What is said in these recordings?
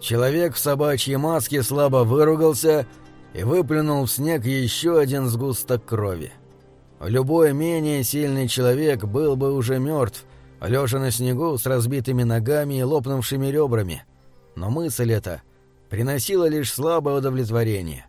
Человек в собачьей маске слабо выругался и выплюнул в снег еще один сгусток крови. Любой менее сильный человек был бы уже мертв, лежа на снегу с разбитыми ногами и лопнувшими ребрами. Но мысль эта приносила лишь слабое удовлетворение.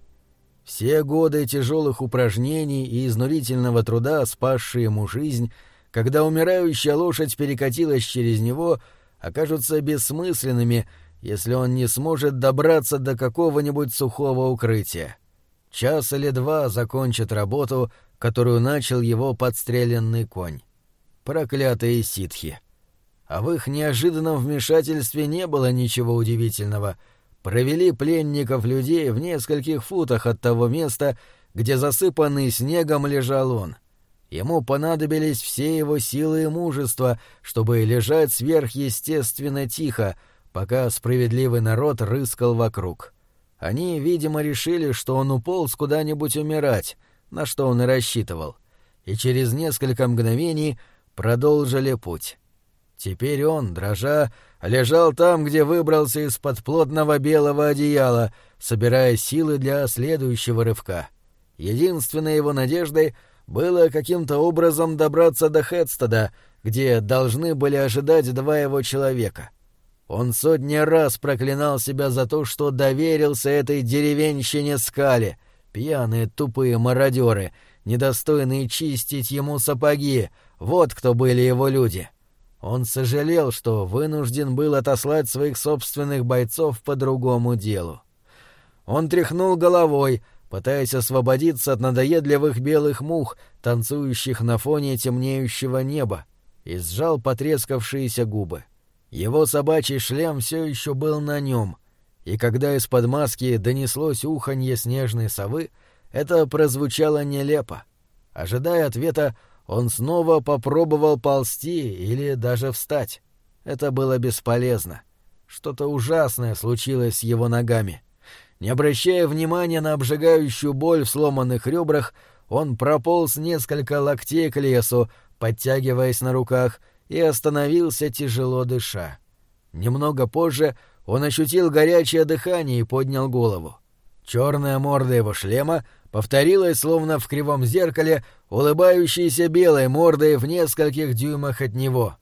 Все годы тяжелых упражнений и изнурительного труда, спасшие ему жизнь, когда умирающая лошадь перекатилась через него, окажутся бессмысленными, если он не сможет добраться до какого-нибудь сухого укрытия. Час или два закончит работу, которую начал его подстреленный конь. Проклятые ситхи! А в их неожиданном вмешательстве не было ничего удивительного. Провели пленников людей в нескольких футах от того места, где засыпанный снегом лежал он. Ему понадобились все его силы и мужество, чтобы лежать сверхъестественно тихо, пока справедливый народ рыскал вокруг. Они, видимо, решили, что он уполз куда-нибудь умирать, на что он и рассчитывал, и через несколько мгновений продолжили путь. Теперь он, дрожа, лежал там, где выбрался из-под плотного белого одеяла, собирая силы для следующего рывка. Единственной его надеждой было каким-то образом добраться до Хедстеда, где должны были ожидать два его человека. Он сотни раз проклинал себя за то, что доверился этой деревенщине Скале, пьяные тупые мародеры, недостойные чистить ему сапоги, вот кто были его люди. Он сожалел, что вынужден был отослать своих собственных бойцов по другому делу. Он тряхнул головой, пытаясь освободиться от надоедливых белых мух, танцующих на фоне темнеющего неба, и сжал потрескавшиеся губы. Его собачий шлем все еще был на нем, и когда из-под маски донеслось уханье снежной совы, это прозвучало нелепо. Ожидая ответа, он снова попробовал ползти или даже встать. Это было бесполезно. Что-то ужасное случилось с его ногами. Не обращая внимания на обжигающую боль в сломанных ребрах, он прополз несколько локтей к лесу, подтягиваясь на руках, и остановился, тяжело дыша. Немного позже он ощутил горячее дыхание и поднял голову. Черная морда его шлема повторилась, словно в кривом зеркале, улыбающейся белой мордой в нескольких дюймах от него.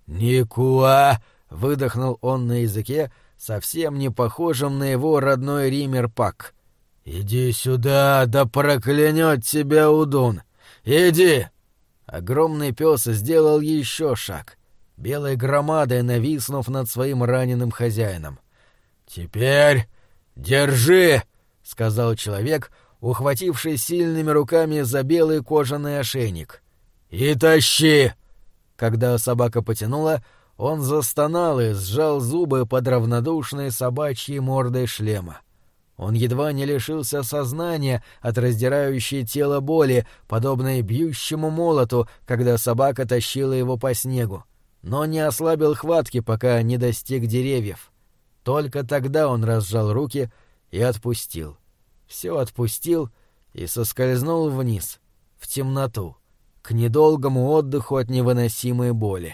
«Никуа!» — выдохнул он на языке, совсем не похожем на его родной ример-пак. «Иди сюда, да проклянет тебя Удун! Иди!» Огромный пес сделал еще шаг, белой громадой нависнув над своим раненым хозяином. «Теперь держи!» — сказал человек, ухвативший сильными руками за белый кожаный ошейник. «И тащи!» Когда собака потянула, он застонал и сжал зубы под равнодушной собачьей мордой шлема. Он едва не лишился сознания от раздирающей тело боли, подобной бьющему молоту, когда собака тащила его по снегу, но не ослабил хватки, пока не достиг деревьев. Только тогда он разжал руки и отпустил. Все отпустил и соскользнул вниз, в темноту, к недолгому отдыху от невыносимой боли.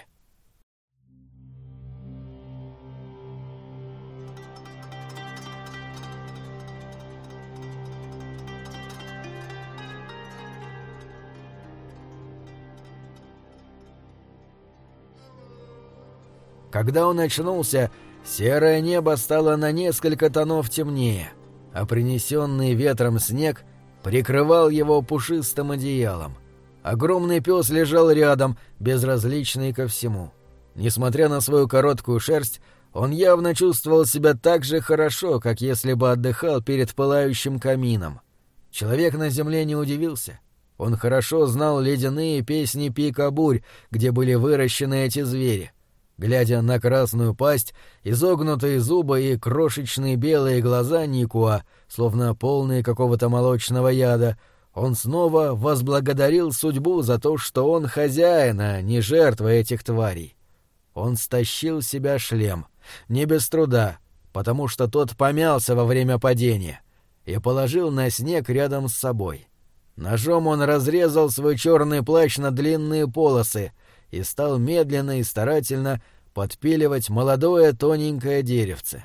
Когда он очнулся, серое небо стало на несколько тонов темнее, а принесенный ветром снег прикрывал его пушистым одеялом. Огромный пес лежал рядом, безразличный ко всему. Несмотря на свою короткую шерсть, он явно чувствовал себя так же хорошо, как если бы отдыхал перед пылающим камином. Человек на земле не удивился. Он хорошо знал ледяные песни пика-бурь, где были выращены эти звери. Глядя на красную пасть, изогнутые зубы и крошечные белые глаза Никуа, словно полные какого-то молочного яда, он снова возблагодарил судьбу за то, что он хозяин, а не жертва этих тварей. Он стащил с себя шлем, не без труда, потому что тот помялся во время падения, и положил на снег рядом с собой. Ножом он разрезал свой черный плащ на длинные полосы и стал медленно и старательно подпиливать молодое тоненькое деревце.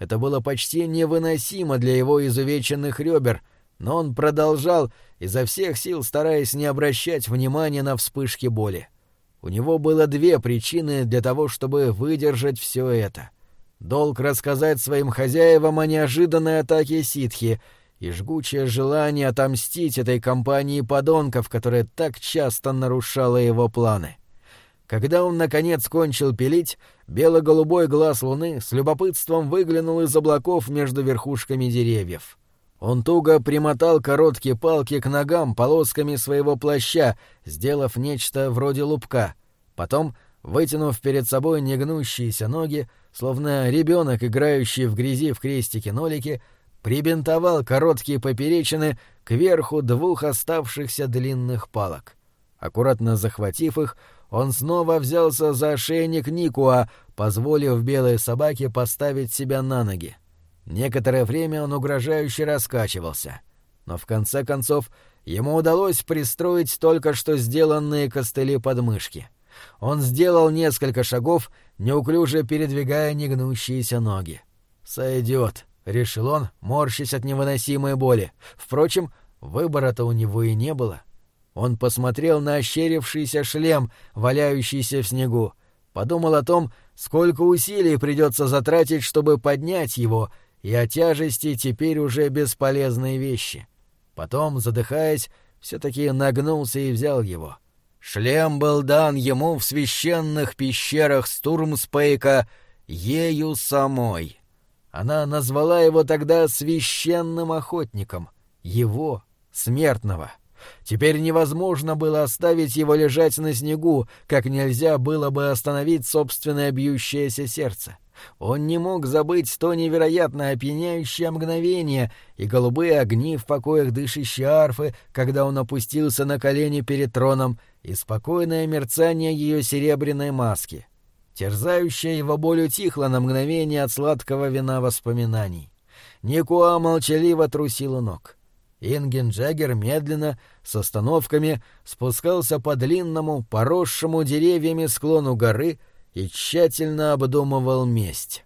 Это было почти невыносимо для его изувеченных ребер, но он продолжал, изо всех сил стараясь не обращать внимания на вспышки боли. У него было две причины для того, чтобы выдержать все это. Долг рассказать своим хозяевам о неожиданной атаке ситхи и жгучее желание отомстить этой компании подонков, которая так часто нарушала его планы. Когда он, наконец, кончил пилить, бело-голубой глаз луны с любопытством выглянул из облаков между верхушками деревьев. Он туго примотал короткие палки к ногам полосками своего плаща, сделав нечто вроде лупка. Потом, вытянув перед собой негнущиеся ноги, словно ребенок, играющий в грязи в крестике-нолике, прибинтовал короткие поперечины кверху двух оставшихся длинных палок. Аккуратно захватив их, он снова взялся за ошейник Никуа, позволив белой собаке поставить себя на ноги. Некоторое время он угрожающе раскачивался, но в конце концов ему удалось пристроить только что сделанные костыли под мышки. Он сделал несколько шагов, неуклюже передвигая негнущиеся ноги. «Сойдет», — решил он, морщась от невыносимой боли. Впрочем, выбора-то у него и не было. Он посмотрел на ощерившийся шлем, валяющийся в снегу, подумал о том, сколько усилий придется затратить, чтобы поднять его, и о тяжести теперь уже бесполезной вещи. Потом, задыхаясь, все-таки нагнулся и взял его. Шлем был дан ему в священных пещерах Стурмспейка ею самой. Она назвала его тогда священным охотником, его, смертного. Теперь невозможно было оставить его лежать на снегу, как нельзя было бы остановить собственное бьющееся сердце. Он не мог забыть то невероятно опьяняющее мгновение и голубые огни в покоях дышащей арфы, когда он опустился на колени перед троном, и спокойное мерцание ее серебряной маски. Терзающая его боль утихла на мгновение от сладкого вина воспоминаний. Никуа молчаливо трусила ног. Инген Джаггер медленно, с остановками, спускался по длинному, поросшему деревьями склону горы и тщательно обдумывал месть.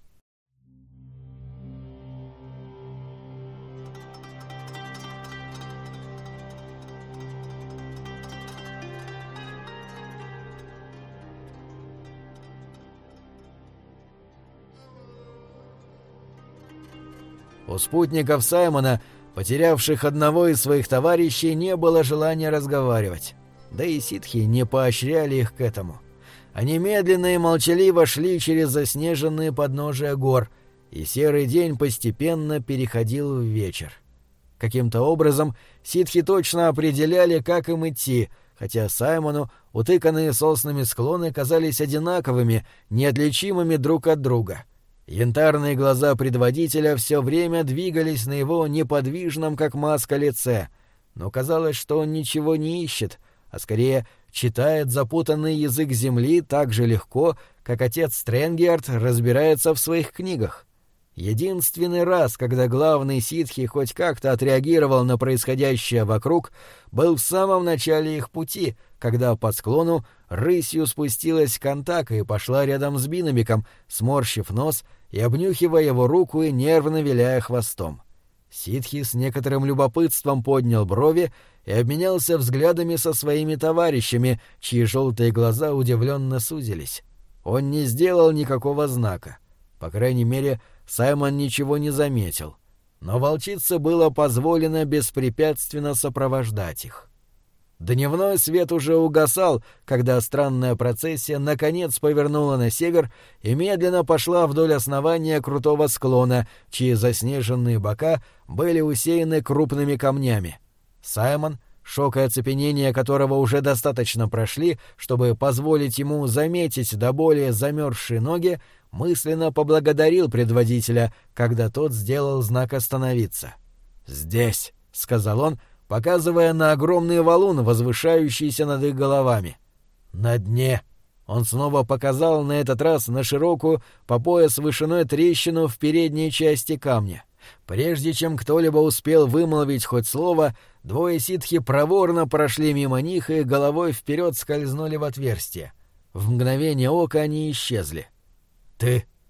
У спутников Саймона, потерявших одного из своих товарищей, не было желания разговаривать. Да и ситхи не поощряли их к этому. Они медленно и молчаливо шли через заснеженные подножия гор, и серый день постепенно переходил в вечер. Каким-то образом ситхи точно определяли, как им идти, хотя Саймону утыканные соснами склоны казались одинаковыми, неотличимыми друг от друга. Янтарные глаза предводителя все время двигались на его неподвижном, как маска, лице, но казалось, что он ничего не ищет, а скорее читает запутанный язык земли так же легко, как отец Стрэнгиард разбирается в своих книгах. Единственный раз, когда главный ситхи хоть как-то отреагировал на происходящее вокруг, был в самом начале их пути, когда по склону рысью спустилась Кантака и пошла рядом с Биннамиком, сморщив нос и обнюхивая его руку и нервно виляя хвостом. Ситхи с некоторым любопытством поднял брови и обменялся взглядами со своими товарищами, чьи желтые глаза удивленно сузились. Он не сделал никакого знака. По крайней мере, Саймон ничего не заметил. Но волчице было позволено беспрепятственно сопровождать их. Дневной свет уже угасал, когда странная процессия наконец повернула на север и медленно пошла вдоль основания крутого склона, чьи заснеженные бока были усеяны крупными камнями. Саймон, шок и оцепенение которого уже достаточно прошли, чтобы позволить ему заметить до боли замерзшие ноги, мысленно поблагодарил предводителя, когда тот сделал знак остановиться. «Здесь», — сказал он, показывая на огромный валун, возвышающийся над их головами. «На дне». Он снова показал на этот раз на широкую, по пояс вышиной трещину в передней части камня. Прежде чем кто-либо успел вымолвить хоть слово, двое ситхи проворно прошли мимо них и головой вперед скользнули в отверстие. В мгновение ока они исчезли. «Ты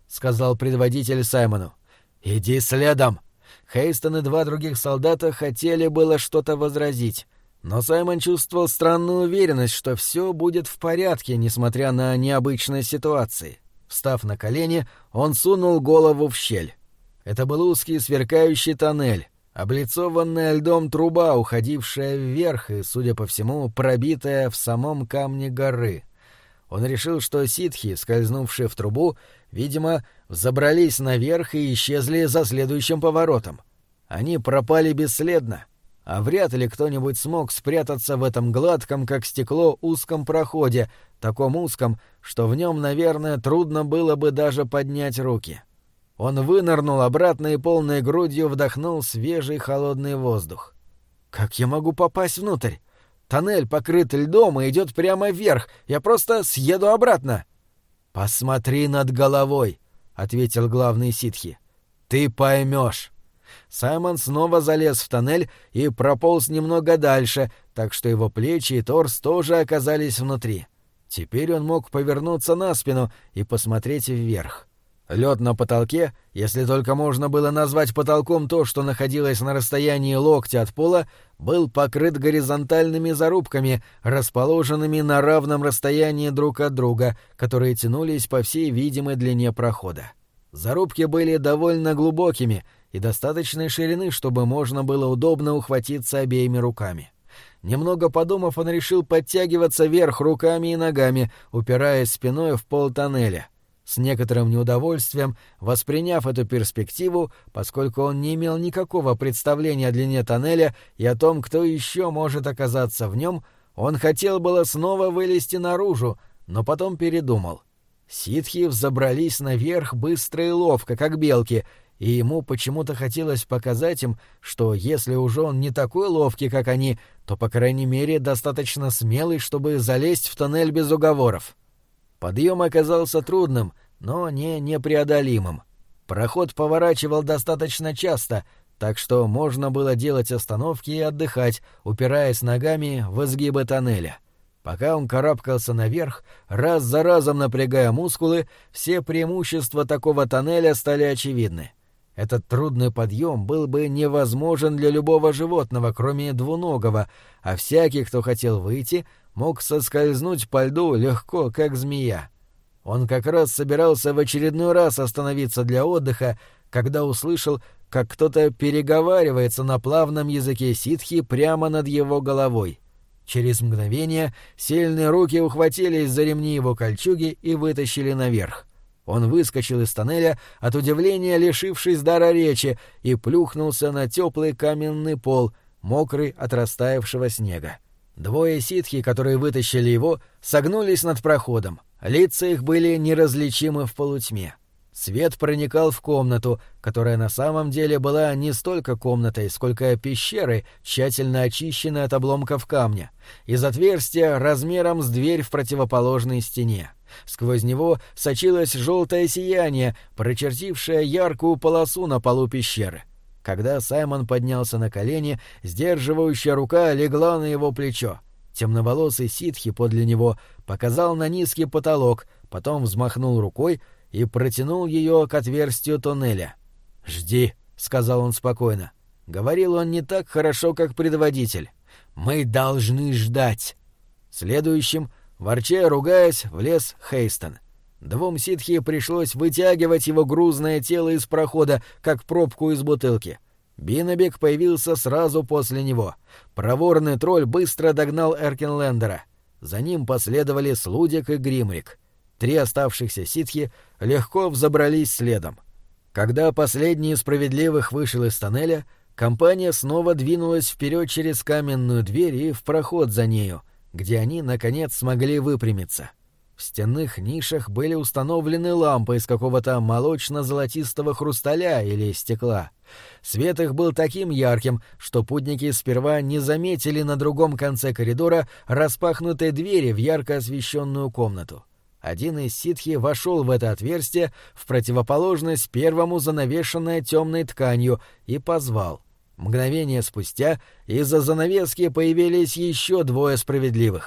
— сказал предводитель Саймону. «Иди следом!» Хейстон и 2 других солдата хотели было что-то возразить, но Саймон чувствовал странную уверенность, что все будет в порядке, несмотря на необычность ситуации. Встав на колени, он сунул голову в щель. Это был узкий сверкающий тоннель, облицованная льдом труба, уходившая вверх и, судя по всему, пробитая в самом камне горы. Он решил, что ситхи, скользнувшие в трубу, видимо, взобрались наверх и исчезли за следующим поворотом. Они пропали бесследно, а вряд ли кто-нибудь смог спрятаться в этом гладком, как стекло, узком проходе, таком узком, что в нем, наверное, трудно было бы даже поднять руки. Он вынырнул обратно и полной грудью вдохнул свежий холодный воздух. «Как я могу попасть внутрь? Тоннель покрыт льдом и идет прямо вверх. Я просто съеду обратно». «Посмотри над головой», — ответил главный ситхи. «Ты поймешь». Саймон снова залез в тоннель и прополз немного дальше, так что его плечи и торс тоже оказались внутри. Теперь он мог повернуться на спину и посмотреть вверх. Лед на потолке, если только можно было назвать потолком то, что находилось на расстоянии локтя от пола, был покрыт горизонтальными зарубками, расположенными на равном расстоянии друг от друга, которые тянулись по всей видимой длине прохода. Зарубки были довольно глубокими и достаточной ширины, чтобы можно было удобно ухватиться обеими руками. Немного подумав, он решил подтягиваться вверх руками и ногами, упираясь спиной в пол тоннеля. С некоторым неудовольствием, восприняв эту перспективу, поскольку он не имел никакого представления о длине тоннеля и о том, кто еще может оказаться в нем, он хотел было снова вылезти наружу, но потом передумал. Ситхи взобрались наверх быстро и ловко, как белки, и ему почему-то хотелось показать им, что если уже он не такой ловкий, как они, то, по крайней мере, достаточно смелый, чтобы залезть в тоннель без уговоров. Подъем оказался трудным, но не непреодолимым. Проход поворачивал достаточно часто, так что можно было делать остановки и отдыхать, упираясь ногами в изгибы тоннеля. Пока он карабкался наверх, раз за разом напрягая мускулы, все преимущества такого тоннеля стали очевидны. Этот трудный подъем был бы невозможен для любого животного, кроме двуногого, а всякий, кто хотел выйти, мог соскользнуть по льду легко, как змея. Он как раз собирался в очередной раз остановиться для отдыха, когда услышал, как кто-то переговаривается на плавном языке ситхи прямо над его головой. Через мгновение сильные руки ухватились за ремни его кольчуги и вытащили наверх. Он выскочил из тоннеля, от удивления лишившись дара речи, и плюхнулся на теплый каменный пол, мокрый от растаявшего снега. 2 ситхи, которые вытащили его, согнулись над проходом. Лица их были неразличимы в полутьме. Свет проникал в комнату, которая на самом деле была не столько комнатой, сколько пещерой, тщательно очищенной от обломков камня, из отверстия размером с дверь в противоположной стене. Сквозь него сочилось желтое сияние, прочертившее яркую полосу на полу пещеры. Когда Саймон поднялся на колени, сдерживающая рука легла на его плечо. Темноволосый ситхи подле него показал на низкий потолок, потом взмахнул рукой и протянул ее к отверстию тоннеля. «Жди», — сказал он спокойно. Говорил он не так хорошо, как предводитель. «Мы должны ждать». Следующим, ворча и ругаясь, влез Хейстон. 2 ситхи пришлось вытягивать его грузное тело из прохода, как пробку из бутылки. Биннебек появился сразу после него. Проворный тролль быстро догнал Эркинлендера. За ним последовали Слудик и Гримрик. 3 оставшихся ситхи легко взобрались следом. Когда последний из справедливых вышел из тоннеля, компания снова двинулась вперед через каменную дверь и в проход за нею, где они, наконец, смогли выпрямиться. В стенных нишах были установлены лампы из какого-то молочно-золотистого хрусталя или стекла. Свет их был таким ярким, что путники сперва не заметили на другом конце коридора распахнутой двери в ярко освещенную комнату. Один из ситхи вошел в это отверстие, в противоположность первому занавешенное темной тканью, и позвал. Мгновение спустя из-за занавески появились еще 2 справедливых.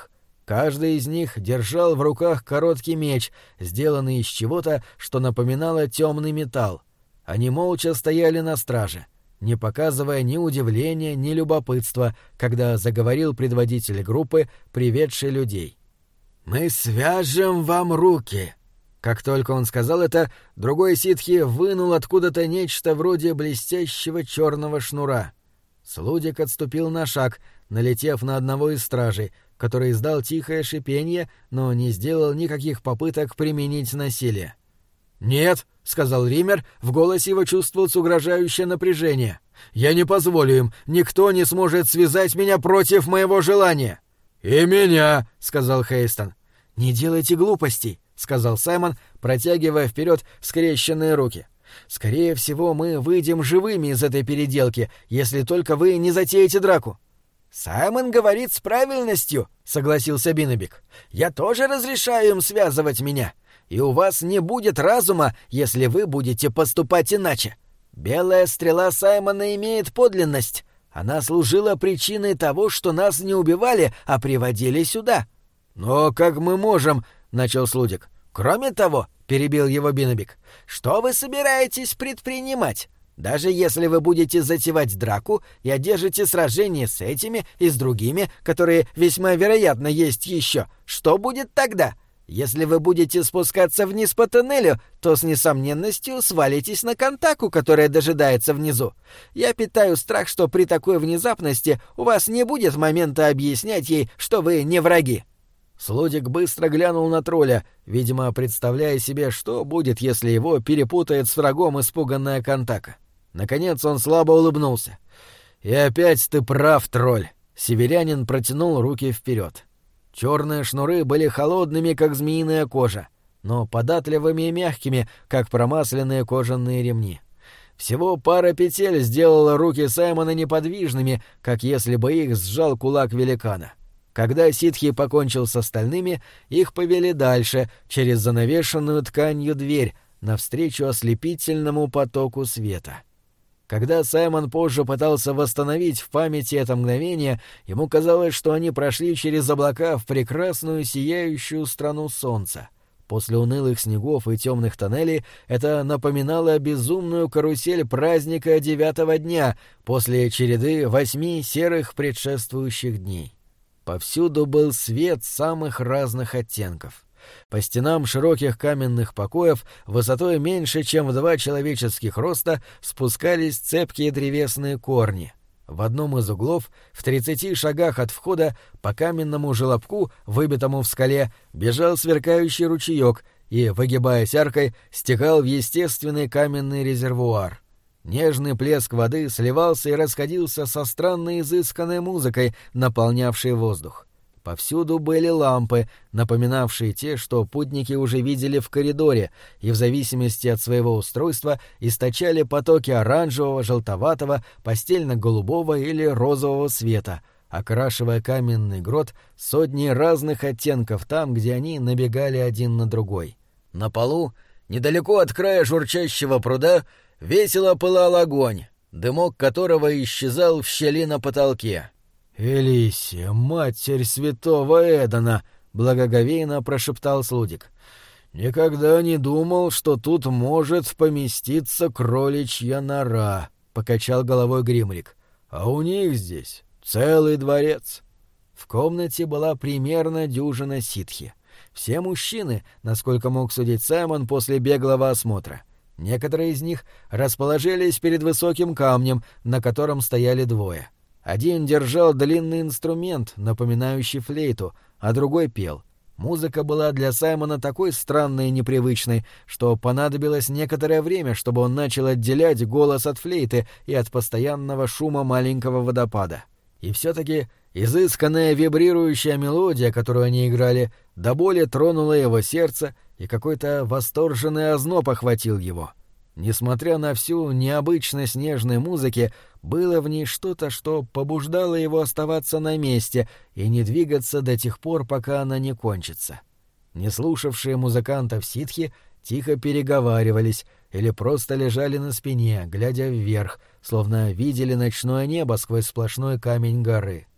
Каждый из них держал в руках короткий меч, сделанный из чего-то, что напоминало темный металл. Они молча стояли на страже, не показывая ни удивления, ни любопытства, когда заговорил предводитель группы, приведший людей. «Мы свяжем вам руки!» Как только он сказал это, другой ситхи вынул откуда-то нечто вроде блестящего черного шнура. Слудик отступил на шаг, налетев на одного из стражей, который издал тихое шипенье, но не сделал никаких попыток применить насилие. «Нет», — сказал Риммер, в голосе его чувствовалось угрожающее напряжение. «Я не позволю им, никто не сможет связать меня против моего желания». «И меня», — сказал Хейстон. «Не делайте глупостей», — сказал Саймон, протягивая вперед скрещенные руки. «Скорее всего, мы выйдем живыми из этой переделки, если только вы не затеете драку». «Саймон говорит с правильностью», — согласился Биннебик. «Я тоже разрешаю им связывать меня. И у вас не будет разума, если вы будете поступать иначе. Белая стрела Саймона имеет подлинность. Она служила причиной того, что нас не убивали, а приводили сюда». «Но как мы можем?» — начал Слудик. «Кроме того», — перебил его Биннебик, — «что вы собираетесь предпринимать? Даже если вы будете затевать драку и одержите сражение с этими и с другими, которые весьма вероятно есть еще, что будет тогда? Если вы будете спускаться вниз по тоннелю, то с несомненностью свалитесь на Кантаку, которая дожидается внизу. Я питаю страх, что при такой внезапности у вас не будет момента объяснять ей, что вы не враги». Слудик быстро глянул на тролля, видимо, представляя себе, что будет, если его перепутает с врагом испуганная Кантака. Наконец он слабо улыбнулся. «И опять ты прав, тролль!» Северянин протянул руки вперед. Черные шнуры были холодными, как змеиная кожа, но податливыми и мягкими, как промасленные кожаные ремни. Всего пара петель сделала руки Саймона неподвижными, как если бы их сжал кулак великана. Когда ситхи покончил с остальными, их повели дальше, через занавешенную тканью дверь, навстречу ослепительному потоку света. Когда Саймон позже пытался восстановить в памяти это мгновение, ему казалось, что они прошли через облака в прекрасную сияющую страну солнца. После унылых снегов и темных тоннелей это напоминало безумную карусель праздника 9-го дня после череды 8 серых предшествующих дней. Повсюду был свет самых разных оттенков. По стенам широких каменных покоев высотой меньше, чем в 2 человеческих роста, спускались цепкие древесные корни. В одном из углов, в 30 шагах от входа, по каменному желобку, выбитому в скале, бежал сверкающий ручеек и, выгибаясь аркой, стекал в естественный каменный резервуар. Нежный плеск воды сливался и расходился со странной изысканной музыкой, наполнявшей воздух. Повсюду были лампы, напоминавшие те, что путники уже видели в коридоре, и в зависимости от своего устройства источали потоки оранжевого, желтоватого, постельно-голубого или розового света, окрашивая каменный грот сотней разных оттенков там, где они набегали один на другой. На полу, недалеко от края журчащего пруда, весело пылал огонь, дымок которого исчезал в щели на потолке. «Элисия, матерь святого Эдена!» — благоговейно прошептал Слудик. «Никогда не думал, что тут может поместиться кроличья нора», — покачал головой Гримрик. «А у них здесь целый дворец». В комнате была примерно дюжина ситхи. Все мужчины, насколько мог судить Саймон после беглого осмотра. Некоторые из них расположились перед высоким камнем, на котором стояли двое. Один держал длинный инструмент, напоминающий флейту, а другой пел. Музыка была для Саймона такой странной и непривычной, что понадобилось некоторое время, чтобы он начал отделять голос от флейты и от постоянного шума маленького водопада. И все-таки изысканная вибрирующая мелодия, которую они играли, до боли тронула его сердце, и какой-то восторженный озноб охватил его. Несмотря на всю необычность нежной музыки, было в ней что-то, что побуждало его оставаться на месте и не двигаться до тех пор, пока она не кончится. Не слушавшие музыкантов ситхи тихо переговаривались или просто лежали на спине, глядя вверх, словно видели ночное небо сквозь сплошной камень горы.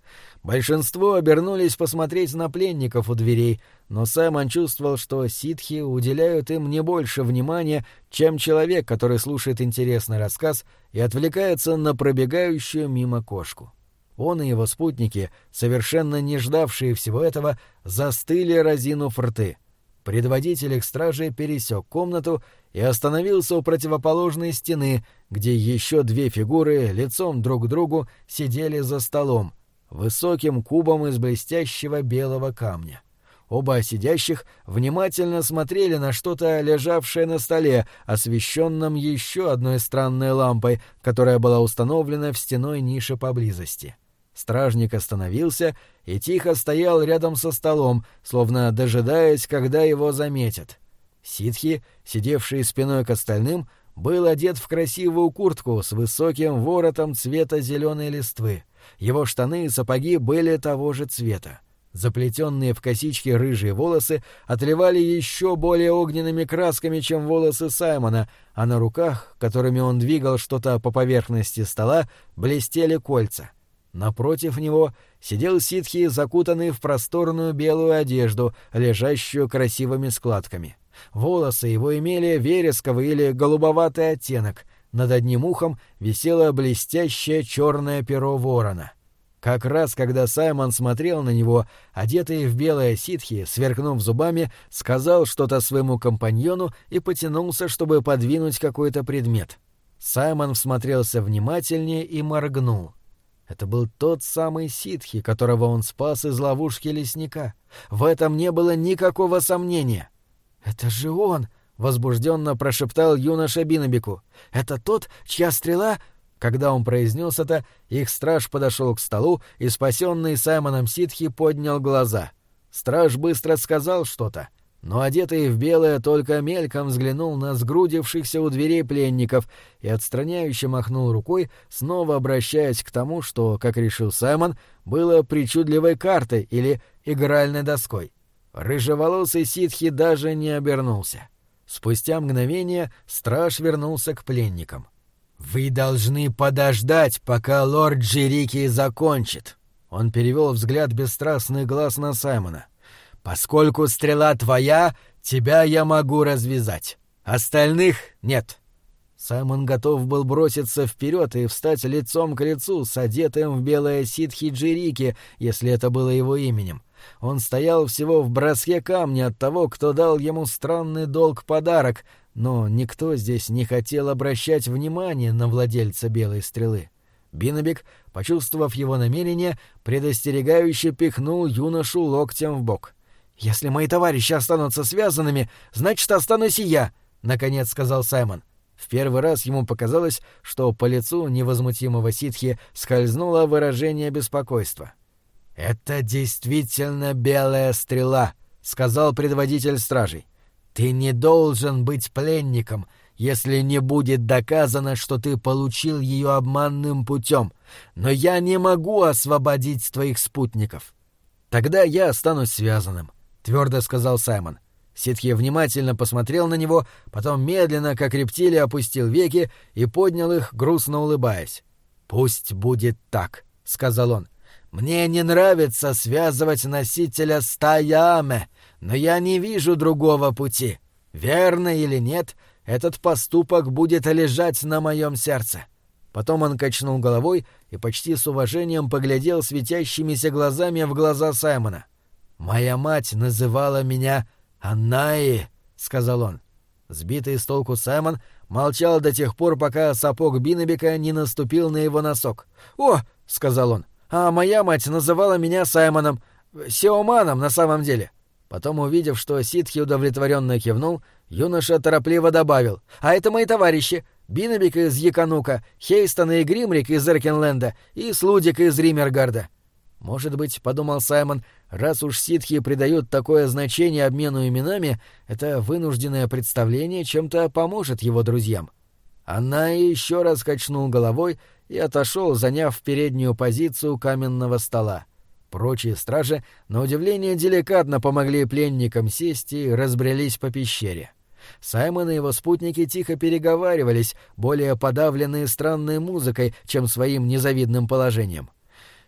Большинство обернулись посмотреть на пленников у дверей, но Саймон чувствовал, что ситхи уделяют им не больше внимания, чем человек, который слушает интересный рассказ и отвлекается на пробегающую мимо кошку. Он и его спутники, совершенно не ждавшие всего этого, застыли, разинув рты. Предводитель их стражи пересек комнату и остановился у противоположной стены, где еще две фигуры лицом друг к другу сидели за столом, высоким кубом из блестящего белого камня. Оба сидящих внимательно смотрели на что-то, лежавшее на столе, освещенном еще одной странной лампой, которая была установлена в стенной нише поблизости. Стражник остановился и тихо стоял рядом со столом, словно дожидаясь, когда его заметят. Ситхи, сидевший спиной к остальным, был одет в красивую куртку с высоким воротом цвета зеленой листвы. Его штаны и сапоги были того же цвета. Заплетенные в косички рыжие волосы отливали еще более огненными красками, чем волосы Саймона, а на руках, которыми он двигал что-то по поверхности стола, блестели кольца. Напротив него сидел ситхи, закутанный в просторную белую одежду, лежащую красивыми складками. Волосы его имели вересковый или голубоватый оттенок. Над одним ухом висело блестящее черное перо ворона. Как раз когда Саймон смотрел на него, одетый в белое ситхи, сверкнув зубами, сказал что-то своему компаньону и потянулся, чтобы подвинуть какой-то предмет. Саймон всмотрелся внимательнее и моргнул. Это был тот самый ситхи, которого он спас из ловушки лесника. В этом не было никакого сомнения. «Это же он!» — возбужденно прошептал юноша Биннебеку. «Это тот, чья стрела...» Когда он произнес это, их страж подошел к столу, и спасенный Саймоном ситхи поднял глаза. Страж быстро сказал что-то, но одетый в белое только мельком взглянул на сгрудившихся у дверей пленников и отстраняюще махнул рукой, снова обращаясь к тому, что, как решил Саймон, было причудливой картой или игральной доской. Рыжеволосый ситхи даже не обернулся. Спустя мгновение страж вернулся к пленникам. «Вы должны подождать, пока лорд Джерики закончит». Он перевел взгляд бесстрастных глаз на Саймона. «Поскольку стрела твоя, тебя я могу развязать. Остальных нет». Саймон готов был броситься вперед и встать лицом к лицу с одетым в белое ситхи Джерики, если это было его именем. Он стоял всего в броске камня от того, кто дал ему странный долг-подарок, но никто здесь не хотел обращать внимание на владельца белой стрелы. Биннебек, почувствовав его намерение, предостерегающе пихнул юношу локтем в бок. «Если мои товарищи останутся связанными, значит, останусь и я», — наконец сказал Саймон. В первый раз ему показалось, что по лицу невозмутимого ситхи скользнуло выражение беспокойства. «Это действительно белая стрела», — сказал предводитель стражей. «Ты не должен быть пленником, если не будет доказано, что ты получил ее обманным путем, но я не могу освободить твоих спутников». «Тогда я останусь связанным», — твердо сказал Саймон. Ситхи внимательно посмотрел на него, потом медленно, как рептилия, опустил веки и поднял их, грустно улыбаясь. «Пусть будет так», — сказал он. «Мне не нравится связывать носителя с Таяаме, но я не вижу другого пути. Верно или нет, этот поступок будет лежать на моем сердце». Потом он качнул головой и почти с уважением поглядел светящимися глазами в глаза Саймона. «Моя мать называла меня Аннаи», — сказал он. Сбитый с толку Саймон молчал до тех пор, пока сапог Биннебека не наступил на его носок. «О!» — сказал он. «А моя мать называла меня Саймоном. Сеоманом на самом деле». Потом, увидев, что ситхи удовлетворенно кивнул, юноша торопливо добавил. «А это мои товарищи. Биннебек из Яканука, Хейстон и Гримрик из Эркенленда и Слудик из Римергарда». «Может быть, — подумал Саймон, — раз уж ситхи придают такое значение обмену именами, это вынужденное представление чем-то поможет его друзьям». Она еще раз качнул головой и отошел, заняв переднюю позицию каменного стола. Прочие стражи, на удивление, деликатно помогли пленникам сесть и разбрелись по пещере. Саймон и его спутники тихо переговаривались, более подавленные странной музыкой, чем своим незавидным положением.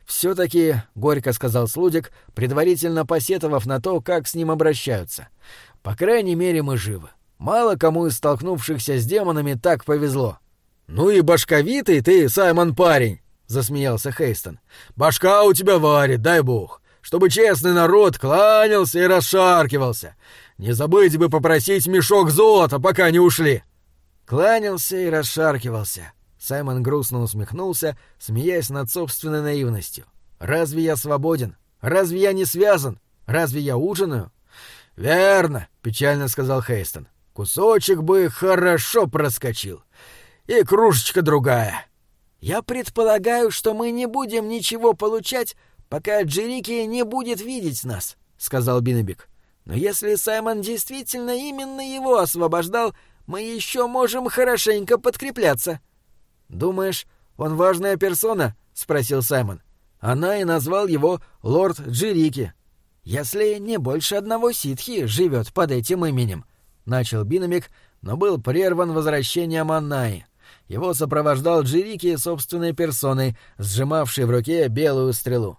«Все-таки», — горько сказал Слудик, предварительно посетовав на то, как с ним обращаются, — «по крайней мере мы живы. Мало кому из столкнувшихся с демонами так повезло». «Ну и башковитый ты, Саймон, парень!» — засмеялся Хейстон. «Башка у тебя варит, дай бог, чтобы честный народ кланялся и расшаркивался. Не забыть бы попросить мешок золота, пока не ушли». «Кланялся и расшаркивался». Саймон грустно усмехнулся, смеясь над собственной наивностью. «Разве я свободен? Разве я не связан? Разве я ужинаю?» «Верно», — печально сказал Хейстон. «Кусочек бы хорошо проскочил. И кружечка другая». «Я предполагаю, что мы не будем ничего получать, пока Джерики не будет видеть нас», — сказал Биннебик. «Но если Саймон действительно именно его освобождал, мы еще можем хорошенько подкрепляться». «Думаешь, он важная персона?» — спросил Саймон. «Она и назвал его лорд Джерики». «Если не больше одного ситхи живет под этим именем», — начал Биннебик, но был прерван возвращением Аннаи. Его сопровождал Джерики собственной персоной, сжимавшей в руке белую стрелу.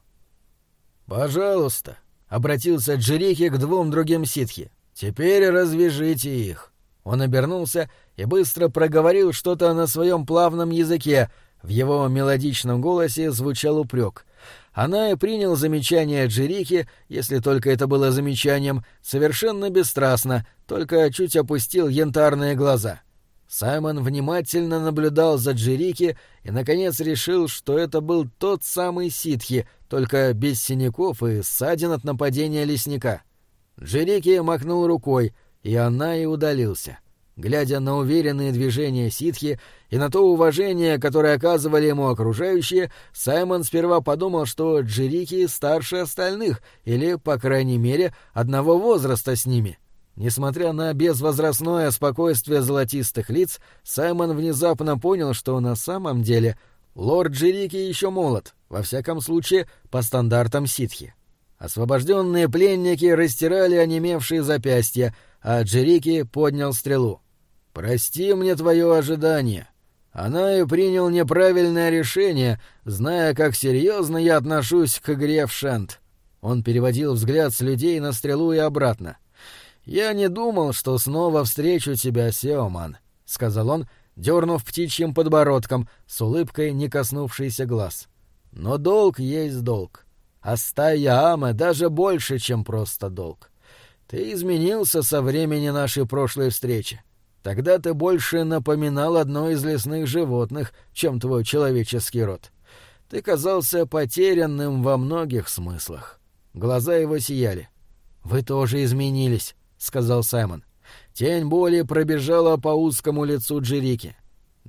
«Пожалуйста», — обратился Джерики к двум другим ситхи, — «теперь развяжите их». Он обернулся и быстро проговорил что-то на своем плавном языке. В его мелодичном голосе звучал упрек. Анай принял замечание Джерики, если только это было замечанием, совершенно бесстрастно, только чуть опустил янтарные глаза. Саймон внимательно наблюдал за Джерики и, наконец, решил, что это был тот самый ситхи, только без синяков и ссадин от нападения лесника. Джерики махнул рукой, и Анай удалился. Глядя на уверенные движения ситхи и на то уважение, которое оказывали ему окружающие, Саймон сперва подумал, что Джерики старше остальных или, по крайней мере, одного возраста с ними. Несмотря на безвозрастное спокойствие золотистых лиц, Саймон внезапно понял, что на самом деле лорд Джерики еще молод, во всяком случае, по стандартам ситхи. Освобожденные пленники растирали онемевшие запястья, а Джерики поднял стрелу. «Прости мне твое ожидание. Анай принял неправильное решение, зная, как серьезно я отношусь к игре в шант». Он переводил взгляд с людей на стрелу и обратно. «Я не думал, что снова встречу тебя, Сеоман», — сказал он, дернув птичьим подбородком, с улыбкой, не коснувшейся глаз. «Но долг есть долг. А стая Аме даже больше, чем просто долг. Ты изменился со времени нашей прошлой встречи. Тогда ты больше напоминал одно из лесных животных, чем твой человеческий род. Ты казался потерянным во многих смыслах». Глаза его сияли. «Вы тоже изменились», — сказал Саймон. Тень боли пробежала по узкому лицу Джерики.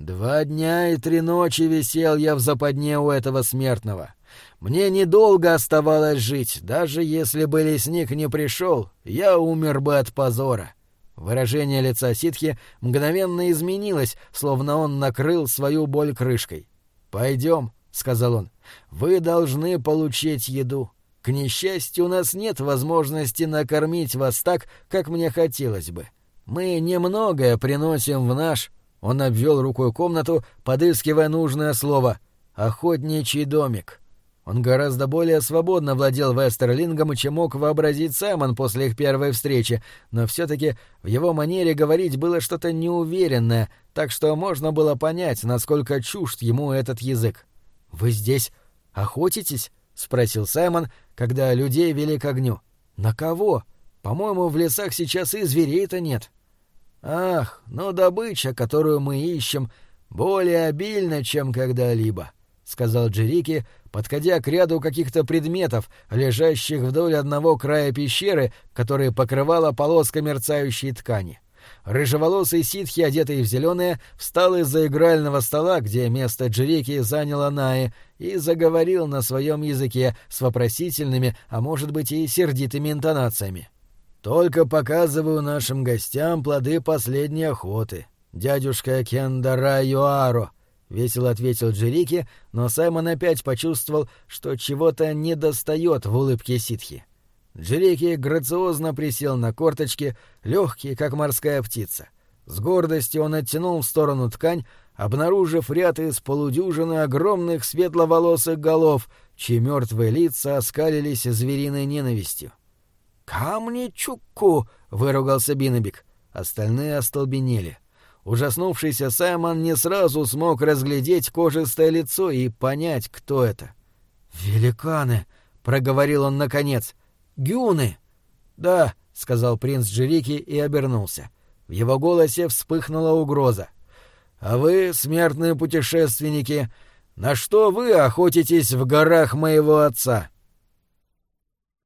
2 дня и 3 ночи висел я в западне у этого смертного. Мне недолго оставалось жить, даже если бы лесник не пришел, я умер бы от позора». Выражение лица ситхи мгновенно изменилось, словно он накрыл свою боль крышкой. «Пойдем», — сказал он, — «вы должны получить еду. К несчастью, у нас нет возможности накормить вас так, как мне хотелось бы. Мы немногое приносим в наш...» Он обвел рукой комнату, подыскивая нужное слово. «Охотничий домик». Он гораздо более свободно владел Вестерлингом, чем мог вообразить Саймон после их первой встречи, но все-таки в его манере говорить было что-то неуверенное, так что можно было понять, насколько чужд ему этот язык. «Вы здесь охотитесь?» — спросил Саймон, когда людей вели к огню. «На кого? По-моему, в лесах сейчас и зверей-то нет». «Ах, но добыча, которую мы ищем, более обильна, чем когда-либо», — сказал Джерики, подходя к ряду каких-то предметов, лежащих вдоль одного края пещеры, которые покрывала полоска мерцающей ткани. Рыжеволосый ситхи, одетый в зеленое, встал из-за игрального стола, где место Джерики заняла Наи, и заговорил на своем языке с вопросительными, а может быть и сердитыми интонациями. «Только показываю нашим гостям плоды последней охоты. Дядюшка Кендара Юаро», — весело ответил Джерики, но Саймон опять почувствовал, что чего-то недостает в улыбке ситхи. Джерики грациозно присел на корточки, легкий, как морская птица. С гордостью он оттянул в сторону ткань, обнаружив ряд из полудюжины огромных светловолосых голов, чьи мертвые лица оскалились звериной ненавистью. «Камни-чукку!» — выругался Биннебик. Остальные остолбенели. Ужаснувшийся Саймон не сразу смог разглядеть кожистое лицо и понять, кто это. «Великаны!» — проговорил он наконец. «Гюны!» «Да», — сказал принц Джерики и обернулся. В его голосе вспыхнула угроза. «А вы, смертные путешественники, на что вы охотитесь в горах моего отца?»